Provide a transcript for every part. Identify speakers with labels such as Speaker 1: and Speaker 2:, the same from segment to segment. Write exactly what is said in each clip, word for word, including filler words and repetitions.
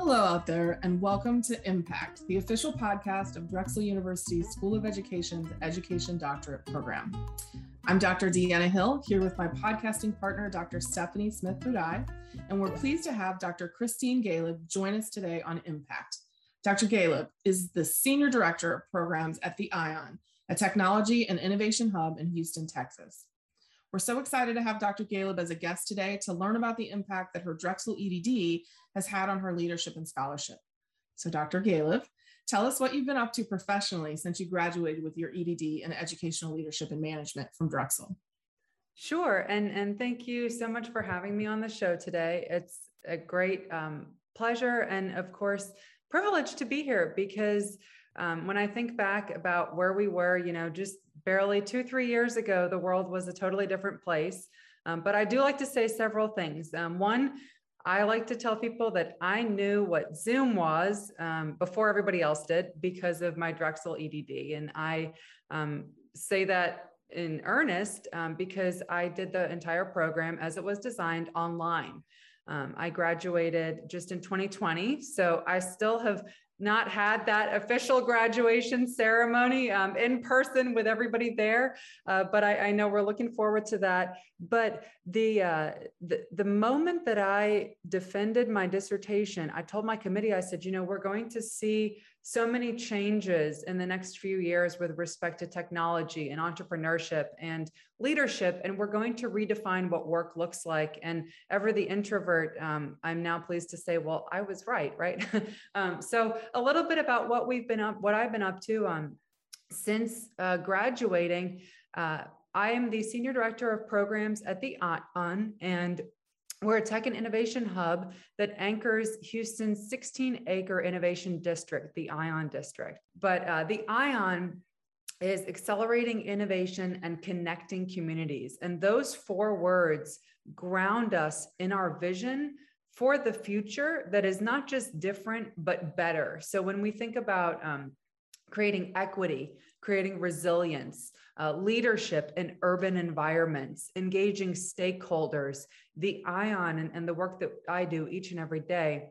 Speaker 1: Hello out there, and welcome to Impact, the official podcast of Drexel University's School of Education's Education Doctorate Program. I'm Doctor Deanna Hill, here with my podcasting partner, Doctor Stephanie Smith-Budai, and we're pleased to have Doctor Christine Galeb join us today on Impact. Doctor Galeb is the Senior Director of Programs at the ION, a technology and innovation hub in Houston, Texas. We're so excited to have Doctor Galeb as a guest today to learn about the impact that her Drexel E D D has had on her leadership and scholarship. So Doctor Galeb, tell us what you've been up to professionally since you graduated with your E D D in Educational Leadership and Management from Drexel.
Speaker 2: Sure, and, and thank you so much for having me on the show today. It's a great um, pleasure and, of course, privilege to be here because um, when I think back about where we were, you know, just barely two, three years ago, the world was a totally different place. Um, but I do like to say several things. Um, one, I like to tell people that I knew what Zoom was um, before everybody else did because of my Drexel E D D. And I um, say that in earnest um, because I did the entire program as it was designed online. Um, I graduated just in twenty twenty, so I still have not had that official graduation ceremony um, in person with everybody there, uh, but I, I know we're looking forward to that. But the, uh, the the moment that I defended my dissertation, I told my committee, I said, you know, we're going to see so many changes in the next few years with respect to technology and entrepreneurship and leadership, and we're going to redefine what work looks like. And ever the introvert, um, I'm now pleased to say, well, I was right, right? um, so a little bit about what we've been up, what I've been up to um, since uh, graduating. Uh, I am the Senior Director of Programs at the ION, and we're a tech and innovation hub that anchors Houston's sixteen acre innovation district, the ION district. But uh, the ION is accelerating innovation and connecting communities. And those four words ground us in our vision for the future that is not just different, but better. So when we think about um, creating equity, creating resilience, uh, leadership in urban environments, engaging stakeholders, the ION and, and the work that I do each and every day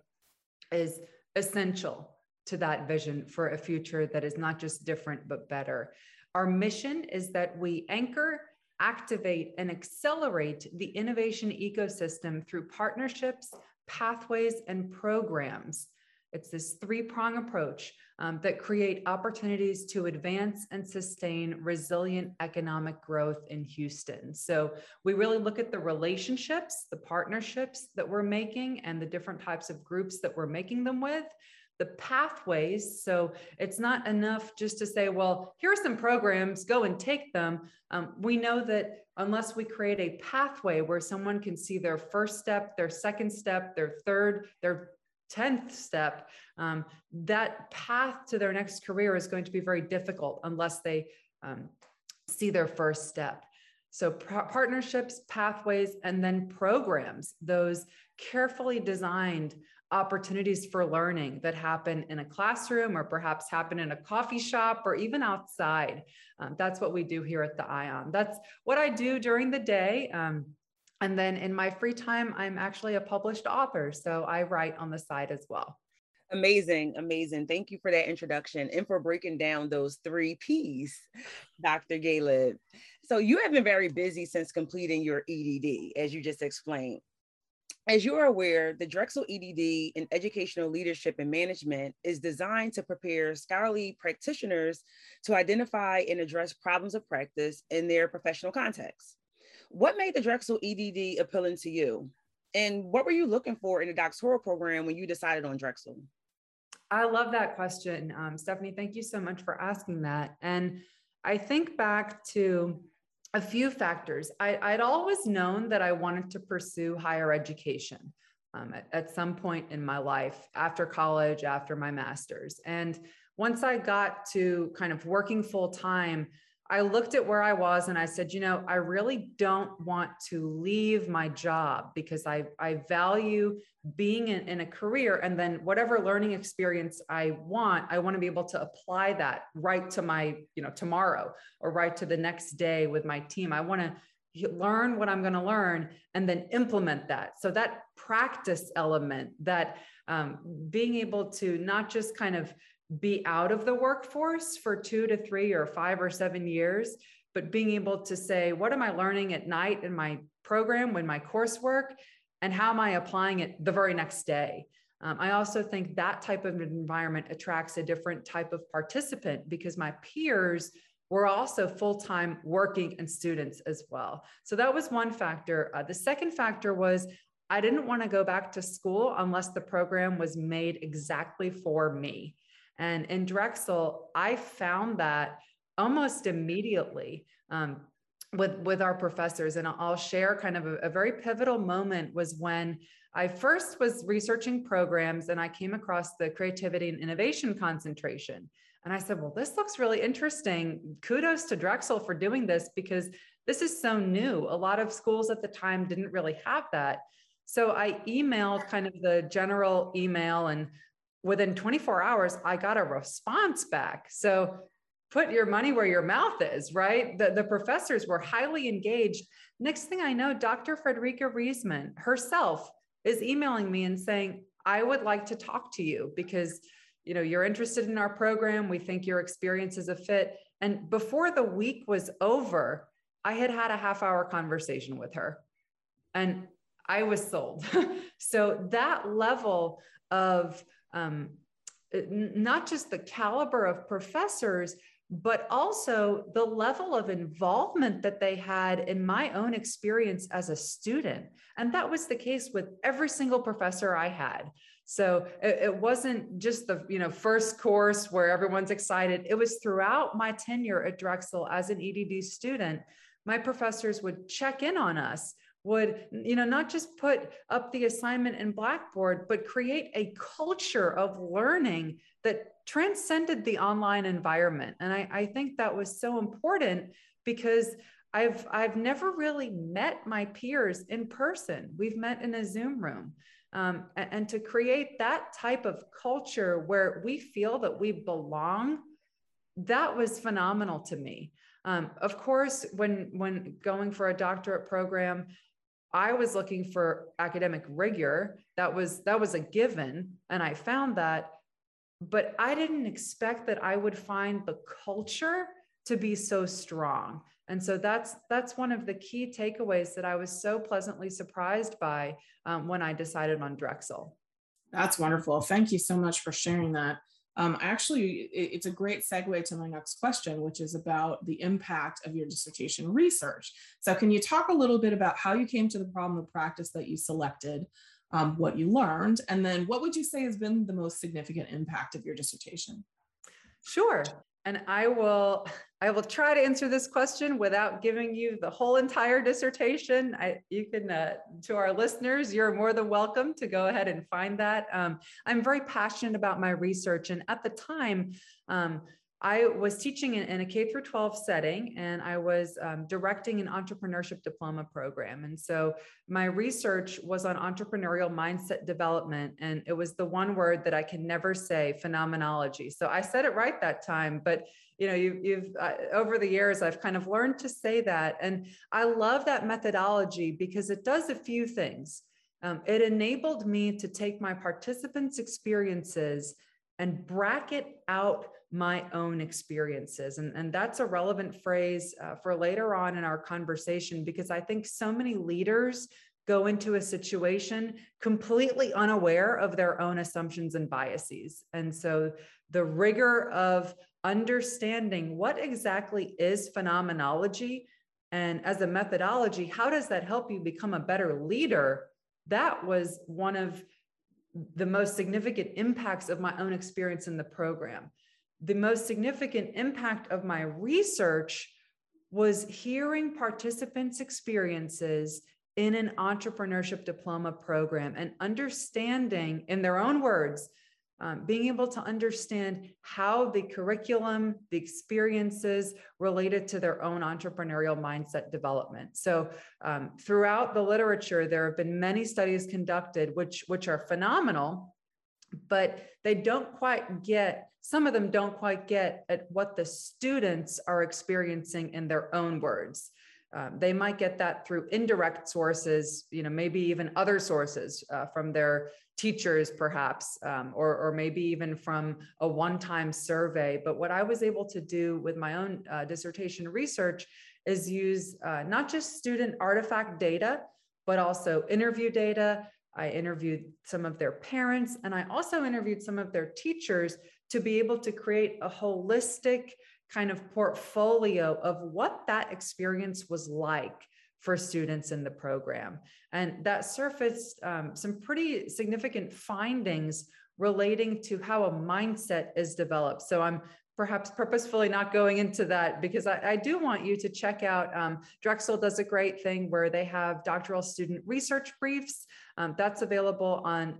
Speaker 2: is essential to that vision for a future that is not just different, but better. Our mission is that we anchor, activate, and accelerate the innovation ecosystem through partnerships, pathways, and programs. It's this three-prong approach um, that create opportunities to advance and sustain resilient economic growth in Houston. So we really look at the relationships, the partnerships that we're making, and the different types of groups that we're making them with. The pathways, so it's not enough just to say, well, here are some programs, go and take them. Um, we know that unless we create a pathway where someone can see their first step, their second step, their third, their tenth step, um, that path to their next career is going to be very difficult unless they um, see their first step. So par- partnerships, pathways, and then programs, those carefully designed opportunities for learning that happen in a classroom or perhaps happen in a coffee shop or even outside. Um, that's what we do here at the ION. That's what I do during the day. Um, and then in my free time, I'm actually a published author, so I write on the side as well.
Speaker 3: Amazing, amazing. Thank you for that introduction and for breaking down those three P's, Doctor Galeb. So you have been very busy since completing your E D D, as you just explained. As you are aware, the Drexel E D D in Educational Leadership and Management is designed to prepare scholarly practitioners to identify and address problems of practice in their professional context. What made the Drexel E D D appealing to you? And what were you looking for in the doctoral program when you decided on Drexel?
Speaker 2: I love that question. Um, Stephanie, thank you so much for asking that. And I think back to a few factors. I, I'd always known that I wanted to pursue higher education um, at, at some point in my life, after college, after my master's. And once I got to kind of working full time, I looked at where I was and I said, you know, I really don't want to leave my job because I, I value being in, in a career, and then whatever learning experience I want, I want to be able to apply that right to my, you know, tomorrow or right to the next day with my team. I want to learn what I'm going to learn, and then implement that. So that practice element, that um, being able to not just kind of be out of the workforce for two to three or five or seven years, but being able to say, what am I learning at night in my program, when my coursework, and how am I applying it the very next day? Um, I also think that type of environment attracts a different type of participant, because my peers were also full-time working and students as well. So that was one factor. Uh, the second factor was I didn't want to go back to school unless the program was made exactly for me. And in Drexel, I found that almost immediately um, with, with our professors. And I'll share kind of a, a very pivotal moment was when I first was researching programs and I came across the creativity and innovation concentration. And I said, well, this looks really interesting. Kudos to Drexel for doing this, because this is so new. A lot of schools at the time didn't really have that. So I emailed kind of the general email, and within twenty-four hours, I got a response back. So put your money where your mouth is, right? The, the professors were highly engaged. Next thing I know, Doctor Frederica Riesman herself is emailing me and saying, I would like to talk to you because, you know, you're interested in our program. We think your experience is a fit. And before the week was over, I had had a half hour conversation with her and I was sold. So that level of um, not just the caliber of professors, but also the level of involvement that they had in my own experience as a student. And that was the case with every single professor I had. So it, it wasn't just the you know first course where everyone's excited. It was throughout my tenure at Drexel as an E D D student. My professors would check in on us, would you know not just put up the assignment in Blackboard, but create a culture of learning that transcended the online environment. And I, I think that was so important because I've, I've never really met my peers in person. We've met in a Zoom room. Um, and, and to create that type of culture where we feel that we belong, that was phenomenal to me. Um, of course, when, when going for a doctorate program, I was looking for academic rigor. That was, that was a given. And I found that. But I didn't expect that I would find the culture to be so strong. And so that's that's one of the key takeaways that I was so pleasantly surprised by um, when I decided on Drexel.
Speaker 1: That's wonderful. Thank you so much for sharing that. Um, actually, it's a great segue to my next question, which is about the impact of your dissertation research. So can you talk a little bit about how you came to the problem of practice that you selected, Um, what you learned, and then what would you say has been the most significant impact of your dissertation?
Speaker 2: Sure. And I will, I will try to answer this question without giving you the whole entire dissertation. I, you can, uh, to our listeners, you're more than welcome to go ahead and find that. Um, I'm very passionate about my research. And at the time, um, I was teaching in, in a K through twelve setting, and I was um, directing an entrepreneurship diploma program. And so my research was on entrepreneurial mindset development. And it was the one word that I can never say, phenomenology. So I said it right that time, but you know, you, you've uh, over the years, I've kind of learned to say that. And I love that methodology because it does a few things. Um, it enabled me to take my participants' experiences and bracket out my own experiences. And, and that's a relevant phrase uh, for later on in our conversation, because I think so many leaders go into a situation completely unaware of their own assumptions and biases. And so the rigor of understanding what exactly is phenomenology, and as a methodology, how does that help you become a better leader? That was one of the most significant impacts of my own experience in the program. The most significant impact of my research was hearing participants' experiences in an entrepreneurship diploma program and understanding, in their own words, um, being able to understand how the curriculum, the experiences related to their own entrepreneurial mindset development. So um, throughout the literature, there have been many studies conducted, which, which are phenomenal, but they don't quite get, some of them don't quite get at what the students are experiencing in their own words. Um, they might get that through indirect sources, you know, maybe even other sources uh, from their teachers, perhaps, um, or, or maybe even from a one-time survey. But what I was able to do with my own uh, dissertation research is use uh, not just student artifact data, but also interview data. I interviewed some of their parents, and I also interviewed some of their teachers to be able to create a holistic kind of portfolio of what that experience was like for students in the program. And that surfaced um, some pretty significant findings relating to how a mindset is developed. So I'm perhaps purposefully not going into that because I, I do want you to check out, um, Drexel does a great thing where they have doctoral student research briefs. Um, that's available on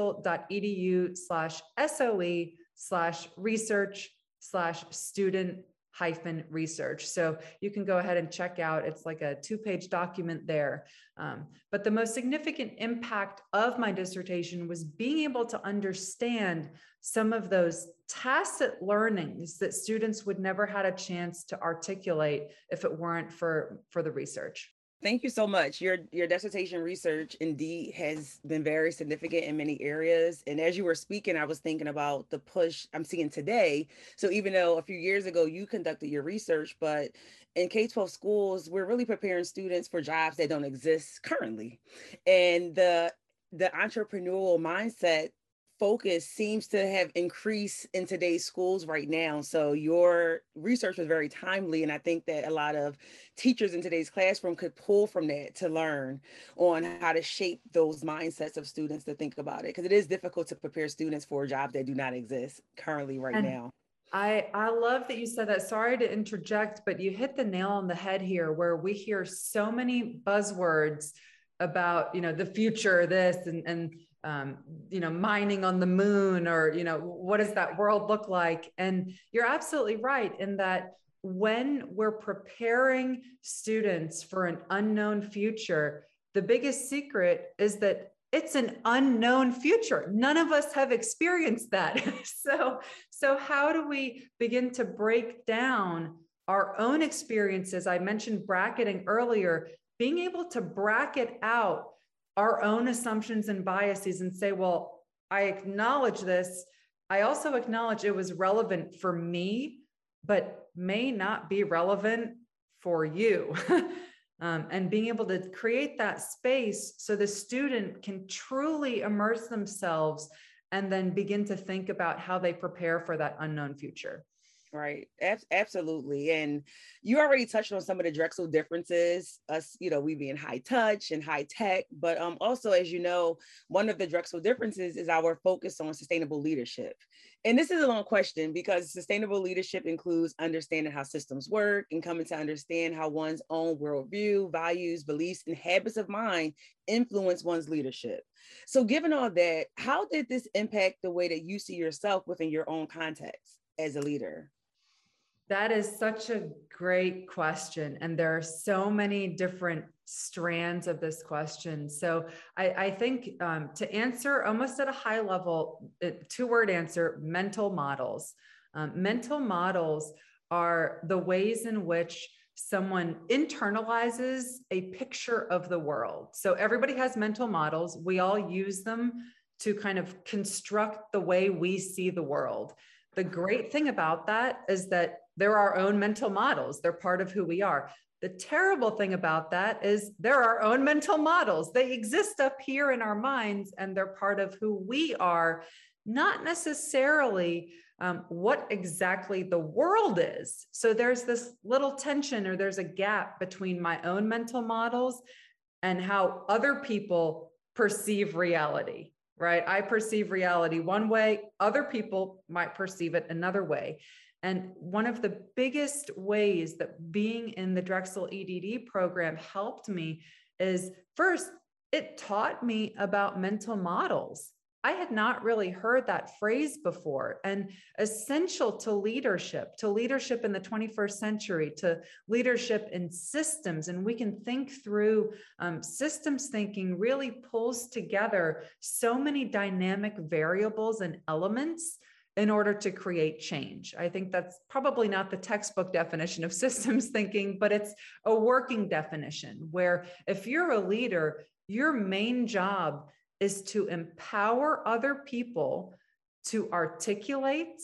Speaker 2: drexel.edu slash SOE slash research slash student hyphen research. So you can go ahead and check out, it's like a two-page document there. Um, but the most significant impact of my dissertation was being able to understand some of those tacit learnings that students would never had a chance to articulate if it weren't for, for the research.
Speaker 3: Thank you so much. Your your dissertation research indeed has been very significant in many areas. And as you were speaking, I was thinking about the push I'm seeing today. So even though a few years ago you conducted your research, but in K twelve schools, we're really preparing students for jobs that don't exist currently. And the the entrepreneurial mindset focus seems to have increased in today's schools right now. So your research was very timely. And I think that a lot of teachers in today's classroom could pull from that to learn on how to shape those mindsets of students to think about it. Because it is difficult to prepare students for jobs that do not exist currently right
Speaker 2: And
Speaker 3: now.
Speaker 2: I, I love that you said that. Sorry to interject, but you hit the nail on the head here where we hear so many buzzwords about, you know, the future, this and, and um, you know, mining on the moon, or, you know, what does that world look like? And you're absolutely right in that when we're preparing students for an unknown future, the biggest secret is that it's an unknown future. None of us have experienced that. so, so how do we begin to break down our own experiences? I mentioned bracketing earlier, being able to bracket out our own assumptions and biases and say, well, I acknowledge this. I also acknowledge it was relevant for me, but may not be relevant for you. um, and being able to create that space so the student can truly immerse themselves and then begin to think about how they prepare for that unknown future.
Speaker 3: Right. Ab- absolutely. And you already touched on some of the Drexel differences, us, you know, we being high touch and high tech, but um, also, as you know, one of the Drexel differences is our focus on sustainable leadership. And this is a long question because sustainable leadership includes understanding how systems work and coming to understand how one's own worldview, values, beliefs, and habits of mind influence one's leadership. So given all that, how did this impact the way that you see yourself within your own context as a leader?
Speaker 2: That is such a great question. And there are so many different strands of this question. So I, I think um, to answer almost at a high level, two word answer, mental models. Um, mental models are the ways in which someone internalizes a picture of the world. So everybody has mental models. We all use them to kind of construct the way we see the world. The great thing about that is that they're our own mental models. They're part of who we are. The terrible thing about that is they're our own mental models. They exist up here in our minds and they're part of who we are, not necessarily um, what exactly the world is. So there's this little tension, or there's a gap between my own mental models and how other people perceive reality, right? I perceive reality one way, other people might perceive it another way. And one of the biggest ways that being in the Drexel E D D program helped me is, first, it taught me about mental models. I had not really heard that phrase before, and essential to leadership, to leadership in the twenty-first century, to leadership in systems. And we can think through um, systems thinking really pulls together so many dynamic variables and elements in order to create change. I think that's probably not the textbook definition of systems thinking, but it's a working definition where if you're a leader, your main job is to empower other people to articulate,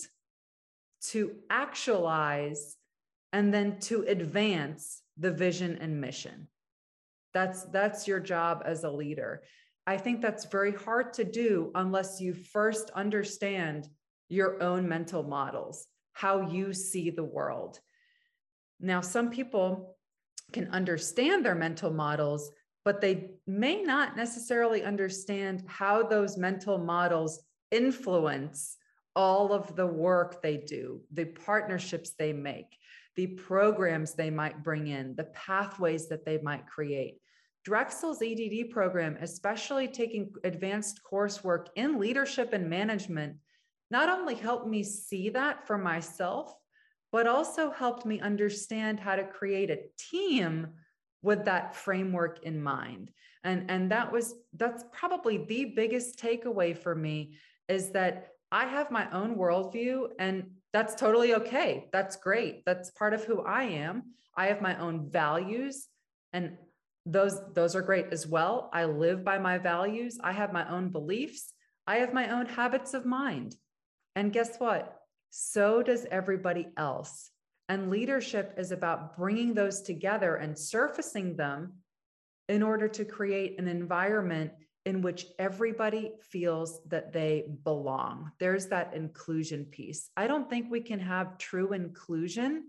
Speaker 2: to actualize, and then to advance the vision and mission. That's, that's your job as a leader. I think that's very hard to do unless you first understand your own mental models, how you see the world. Now, some people can understand their mental models, but they may not necessarily understand how those mental models influence all of the work they do, the partnerships they make, the programs they might bring in, the pathways that they might create. Drexel's E D D program, especially taking advanced coursework in leadership and management, not only helped me see that for myself, but also helped me understand how to create a team with that framework in mind. And, and that was, that's probably the biggest takeaway for me, is that I have my own worldview, and that's totally okay. That's great. That's part of who I am. I have my own values, and those, those are great as well. I live by my values. I have my own beliefs. I have my own habits of mind. And guess what? So does everybody else. And leadership is about bringing those together and surfacing them in order to create an environment in which everybody feels that they belong. There's that inclusion piece. I don't think we can have true inclusion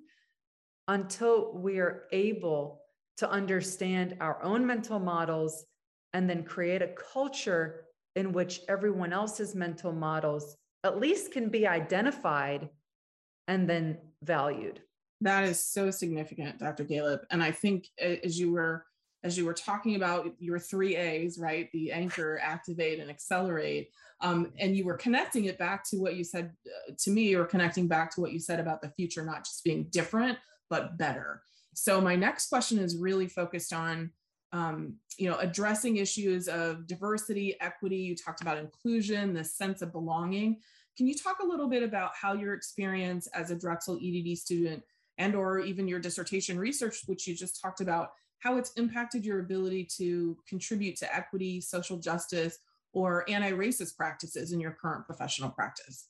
Speaker 2: until we are able to understand our own mental models and then create a culture in which everyone else's mental models at least can be identified and then valued.
Speaker 1: That is so significant, Doctor Galeb. And I think as you were as you were talking about your three A's, right? The anchor, activate, and accelerate. Um, and you were connecting it back to what you said uh, to me, or connecting back to what you said about the future, not just being different, but better. So my next question is really focused on, um, you know, addressing issues of diversity, equity. You talked about inclusion, this sense of belonging. Can you talk a little bit about how your experience as a Drexel E D D student, and or even your dissertation research, which you just talked about, how it's impacted your ability to contribute to equity, social justice, or anti-racist practices in your current professional practice?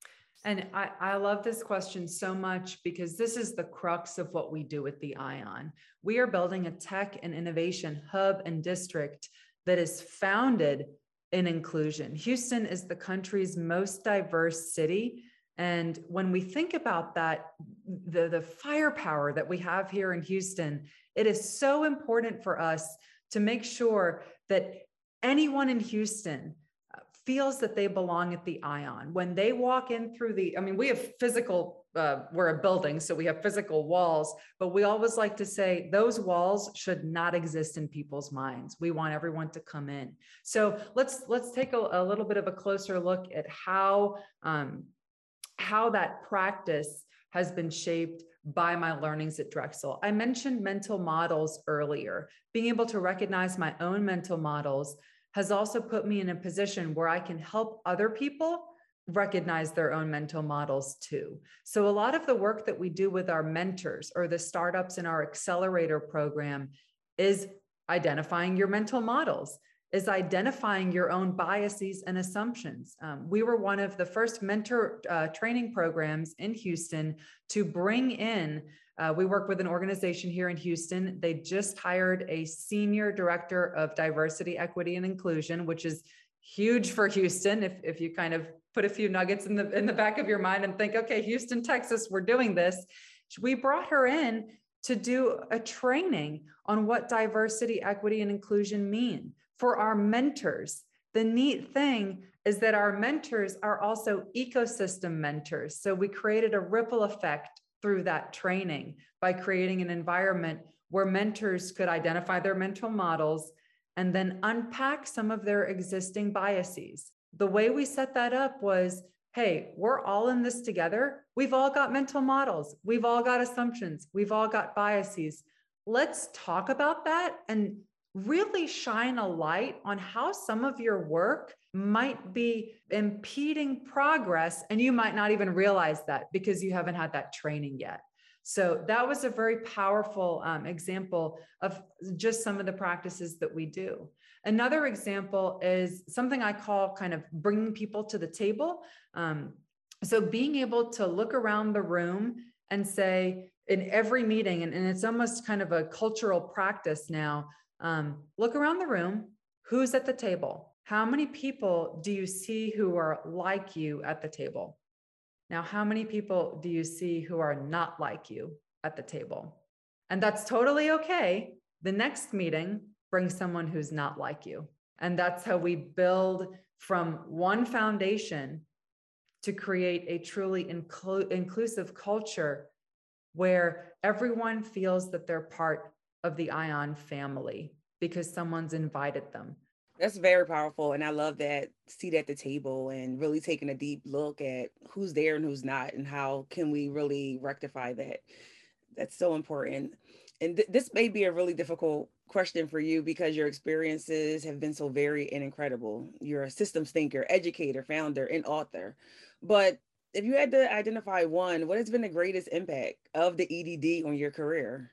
Speaker 2: And I, I love this question so much, because this is the crux of what we do at the ION. We are building a tech and innovation hub and district that is founded in inclusion. Houston is the country's most diverse city. And when we think about that, the, the firepower that we have here in Houston, it is so important for us to make sure that anyone in Houston feels that they belong at the ION. When they walk in through the, I mean, we have physical, uh, we're a building, so we have physical walls, but we always like to say those walls should not exist in people's minds. We want everyone to come in. So let's, let's take a, a little bit of a closer look at how, um, how that practice has been shaped by my learnings at Drexel. I mentioned mental models earlier. Being able to recognize my own mental models has also put me in a position where I can help other people recognize their own mental models too. So a lot of the work that we do with our mentors or the startups in our accelerator program is identifying your mental models, is identifying your own biases and assumptions. Um, we were one of the first mentor uh, training programs in Houston to bring in, uh, we work with an organization here in Houston. They just hired a senior director of diversity, equity, and inclusion, which is huge for Houston. If, if you kind of put a few nuggets in the, in the back of your mind and think, okay, Houston, Texas, we're doing this. We brought her in to do a training on what diversity, equity, and inclusion mean for our mentors. The neat thing is that our mentors are also ecosystem mentors. So we created a ripple effect through that training by creating an environment where mentors could identify their mental models and then unpack some of their existing biases. The way we set that up was, hey, we're all in this together. We've all got mental models. We've all got assumptions. We've all got biases. Let's talk about that and really shine a light on how some of your work might be impeding progress, and you might not even realize that because you haven't had that training yet. So that was a very powerful um, example of just some of the practices that we do. Another example is something I call kind of bringing people to the table. Um, so being able to look around the room and say in every meeting, and, and it's almost kind of a cultural practice now, um, look around the room, who's at the table? How many people do you see who are like you at the table? Now, how many people do you see who are not like you at the table? And that's totally okay. The next meeting, bring someone who's not like you. And that's how we build from one foundation to create a truly inclu- inclusive culture where everyone feels that they're part of the ION family because someone's invited them.
Speaker 3: That's very powerful. And I love that seat at the table and really taking a deep look at who's there and who's not, and how can we really rectify that. That's so important. And th- this may be a really difficult question for you because your experiences have been so varied and incredible. You're a systems thinker, educator, founder, and author. But if you had to identify one, what has been the greatest impact of the E D D on your career?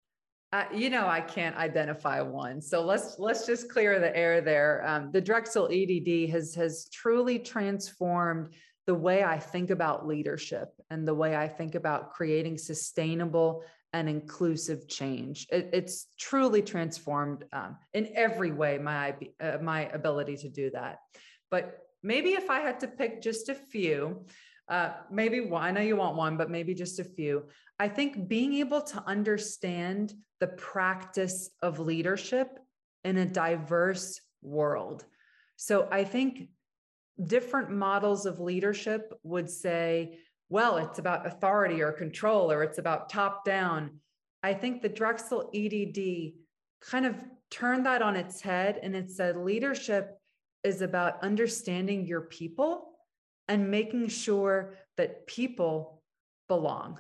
Speaker 2: Uh, you know, I can't identify one. So let's let's just clear the air there. Um, the Drexel E D D has has truly transformed the way I think about leadership and the way I think about creating sustainable and inclusive change. It, it's truly transformed um, in every way my uh, my ability to do that. But maybe if I had to pick just a few, uh, maybe one, I know you want one, but maybe just a few. I think being able to understand the practice of leadership in a diverse world. So I think different models of leadership would say, well, it's about authority or control, or it's about top down. I think the Drexel E D D kind of turned that on its head, and it said leadership is about understanding your people and making sure that people belong.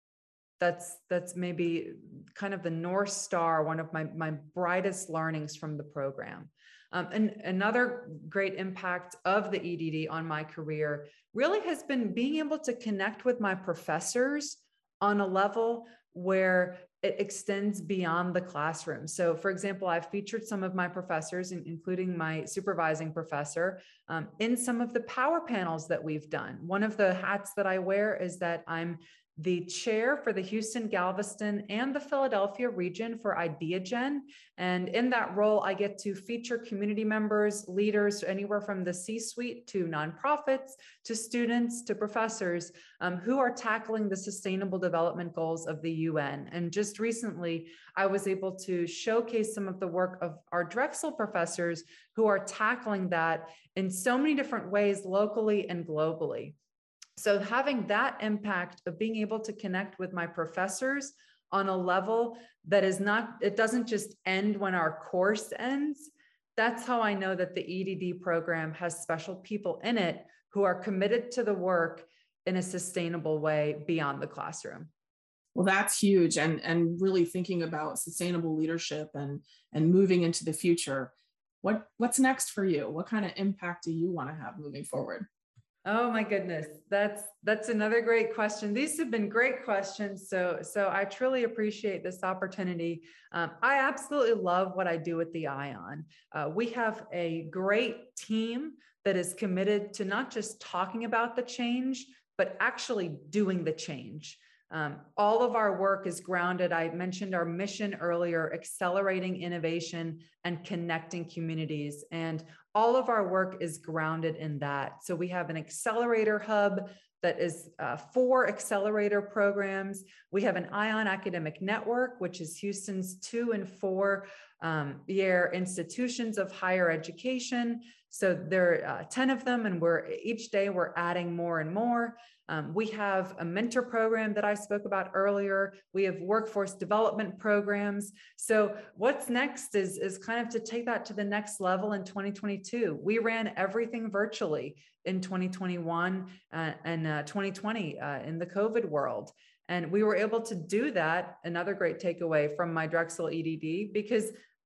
Speaker 2: That's that's maybe kind of the North Star, one of my, my brightest learnings from the program. Um, and another great impact of the E D D on my career really has been being able to connect with my professors on a level where it extends beyond the classroom. So for example, I've featured some of my professors, including my supervising professor, um, in some of the power panels that we've done. One of the hats that I wear is that I'm the chair for the Houston, Galveston, and the Philadelphia region for IdeaGen. And in that role, I get to feature community members, leaders, anywhere from the C-suite to nonprofits, to students, to professors um, who are tackling the sustainable development goals of the U N. And just recently, I was able to showcase some of the work of our Drexel professors who are tackling that in so many different ways, locally and globally. So having that impact of being able to connect with my professors on a level that is not, it doesn't just end when our course ends. That's how I know that the E D D program has special people in it who are committed to the work in a sustainable way beyond the classroom.
Speaker 1: Well, that's huge. And, and really thinking about sustainable leadership and, and moving into the future. What, what's next for you? What kind of impact do you want to have moving forward?
Speaker 2: Oh my goodness, that's that's another great question. These have been great questions, so so I truly appreciate this opportunity. Um, I absolutely love what I do at the ION. Uh, we have a great team that is committed to not just talking about the change, but actually doing the change. Um, all of our work is grounded. I mentioned our mission earlier, accelerating innovation and connecting communities. And all of our work is grounded in that. So we have an accelerator hub that is uh, four accelerator programs. We have an ION Academic Network, which is Houston's two and four um, year institutions of higher education. So there are uh, ten of them, and we're each day we're adding more and more. Um, we have a mentor program that I spoke about earlier. We have workforce development programs. So what's next is, is kind of to take that to the next level in twenty twenty-two. We ran everything virtually in twenty twenty-one uh, and uh, twenty twenty uh, in the COVID world. And we were able to do that, another great takeaway from my Drexel E D D, because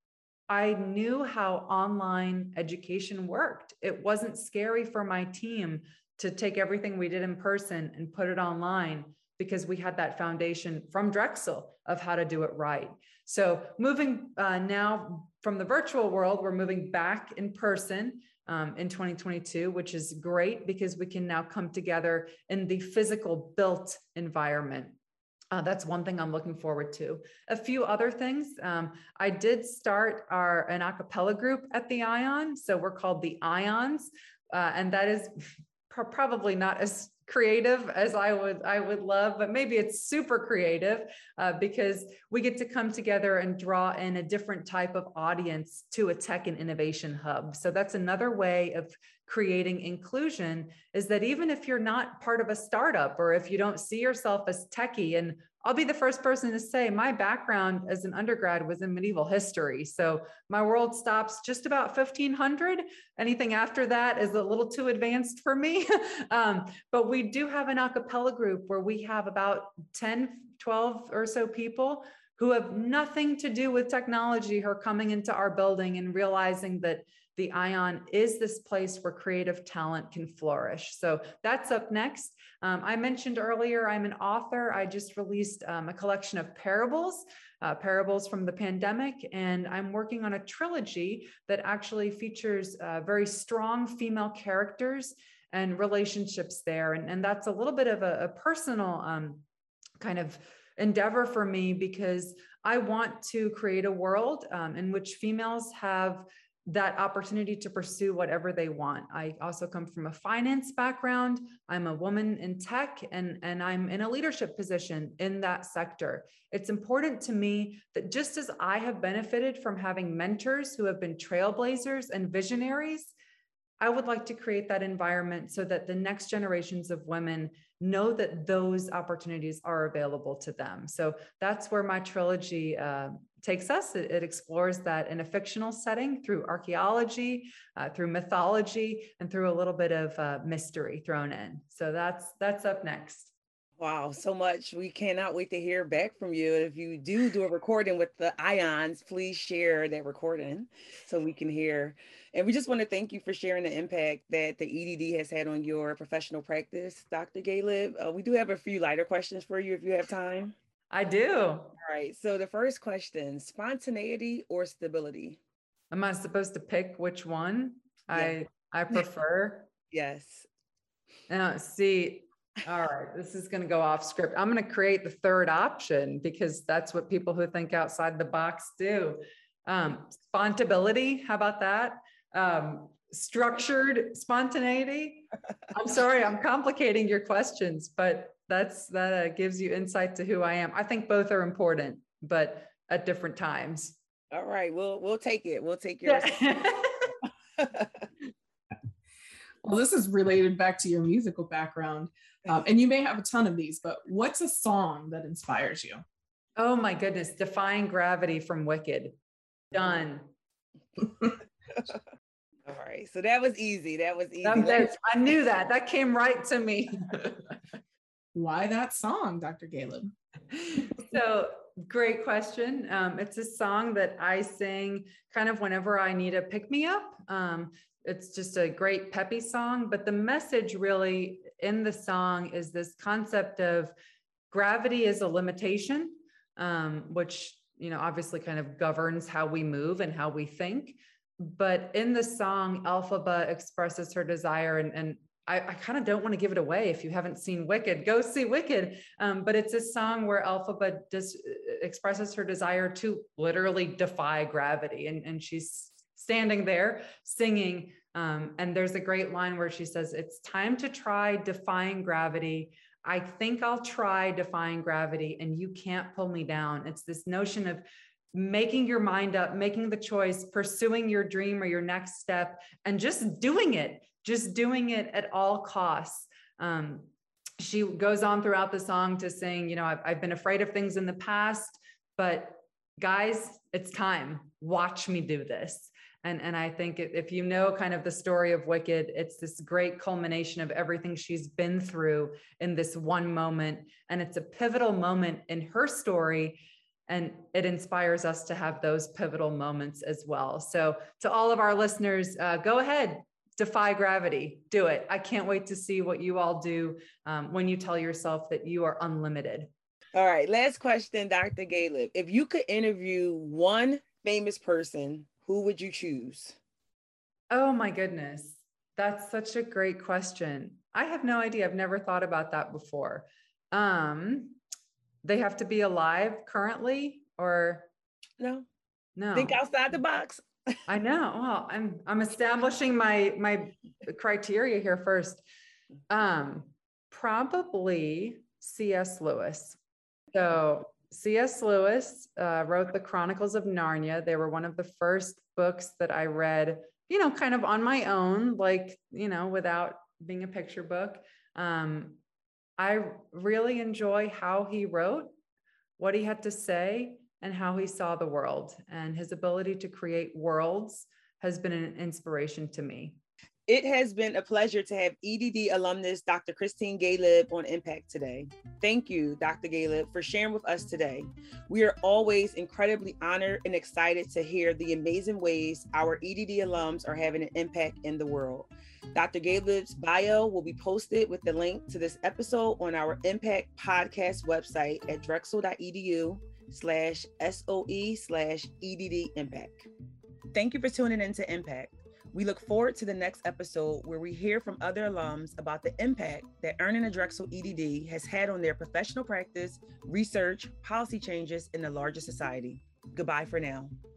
Speaker 2: I knew how online education worked. It wasn't scary for my team to take everything we did in person and put it online because we had that foundation from Drexel of how to do it right. So moving uh, now from the virtual world, we're moving back in person um, in twenty twenty-two, which is great because we can now come together in the physical built environment. Uh, that's one thing I'm looking forward to. A few other things. Um, I did start our an a cappella group at the Ion. So we're called the Ions. Uh, and that is pr- probably not as creative as I would I would love, but maybe it's super creative uh, because we get to come together and draw in a different type of audience to a tech and innovation hub. So that's another way of creating inclusion, is that even if you're not part of a startup or if you don't see yourself as techie, and I'll be the first person to say my background as an undergrad was in medieval history. So my world stops just about fifteen hundred. Anything after that is a little too advanced for me. um, but we do have an a cappella group where we have about ten, twelve or so people who have nothing to do with technology who are coming into our building and realizing that the Ion is this place where creative talent can flourish. So that's up next. Um, I mentioned earlier, I'm an author. I just released um, a collection of parables, uh, parables from the pandemic, and I'm working on a trilogy that actually features uh, very strong female characters and relationships there. And, and that's a little bit of a, a personal um, kind of endeavor for me, because I want to create a world um, in which females have that opportunity to pursue whatever they want. I also come from a finance background. I'm a woman in tech, and, and I'm in a leadership position in that sector. It's important to me that just as I have benefited from having mentors who have been trailblazers and visionaries, I would like to create that environment so that the next generations of women know that those opportunities are available to them. So that's where my trilogy uh, takes us. It, it explores that in a fictional setting through archaeology, uh, through mythology, and through a little bit of uh, mystery thrown in. So that's that's up next.
Speaker 3: Wow, so much. We cannot wait to hear back from you. If you do do a recording with the Ions, please share that recording so we can hear. And we just want to thank you for sharing the impact that the E D D has had on your professional practice, Doctor Galeb. Uh, we do have a few lighter questions for you if you have time.
Speaker 2: I do.
Speaker 3: All right. So the first question, spontaneity or stability?
Speaker 2: Am I supposed to pick which one? Yeah. I I prefer.
Speaker 3: Yes.
Speaker 2: Now, see, all right, this is going to go off script. I'm going to create the third option because that's what people who think outside the box do. Um, spontaneity, how about that? Um, structured spontaneity. I'm sorry, I'm complicating your questions, but that's that uh, gives you insight to who I am. I think both are important, but at different times.
Speaker 3: All right, we'll we'll take it. We'll take yours.
Speaker 1: Well, this is related back to your musical background. Um, and you may have a ton of these, but what's a song that inspires you?
Speaker 2: Oh my goodness. Defying Gravity from Wicked. Done.
Speaker 3: All right. So that was easy. That was easy.
Speaker 2: That, I knew that. That came right to me.
Speaker 1: Why that song, Doctor Galeb?
Speaker 2: So great question. Um, it's a song that I sing kind of whenever I need a pick-me-up. Um, it's just a great peppy song, but the message really in the song is this concept of gravity is a limitation, um, which, you know, obviously kind of governs how we move and how we think. But in the song, Elphaba expresses her desire, and, and I, I kind of don't want to give it away. If you haven't seen Wicked, go see Wicked. Um, but it's a song where Elphaba just expresses her desire to literally defy gravity. And, and she's standing there singing. Um, and there's a great line where she says, "It's time to try defying gravity. I think I'll try defying gravity, and you can't pull me down." It's this notion of making your mind up, making the choice, pursuing your dream or your next step, and just doing it, just doing it at all costs. Um, she goes on throughout the song to sing, you know, I've, I've been afraid of things in the past, but guys, it's time. Watch me do this. And, and I think if you know kind of the story of Wicked, it's this great culmination of everything she's been through in this one moment. And it's a pivotal moment in her story. And it inspires us to have those pivotal moments as well. So to all of our listeners, uh, go ahead, defy gravity, do it. I can't wait to see what you all do um, when you tell yourself that you are unlimited.
Speaker 3: All right, last question, Doctor Galeb. If you could interview one famous person, who would you choose?
Speaker 2: Oh my goodness. That's such a great question. I have no idea. I've never thought about that before. Um, they have to be alive currently or
Speaker 3: no?
Speaker 2: No.
Speaker 3: Think outside the box.
Speaker 2: I know. Well, I'm I'm establishing my my criteria here first. Um, probably C S Lewis. So C S Lewis uh, wrote the Chronicles of Narnia. They were one of the first books that I read, you know, kind of on my own, like, you know, without being a picture book. Um, I really enjoy how he wrote, what he had to say, and how he saw the world. And his ability to create worlds has been an inspiration to me.
Speaker 3: It has been a pleasure to have E D D alumnus Doctor Christine Galeb on Impact today. Thank you, Doctor Galeb, for sharing with us today. We are always incredibly honored and excited to hear the amazing ways our E D D alums are having an impact in the world. Doctor Galeb's bio will be posted with the link to this episode on our Impact Podcast website at drexel.edu slash SOE slash EDD Impact. Thank you for tuning in to Impact. We look forward to the next episode where we hear from other alums about the impact that earning a Drexel E D D has had on their professional practice, research, policy changes in the larger society. Goodbye for now.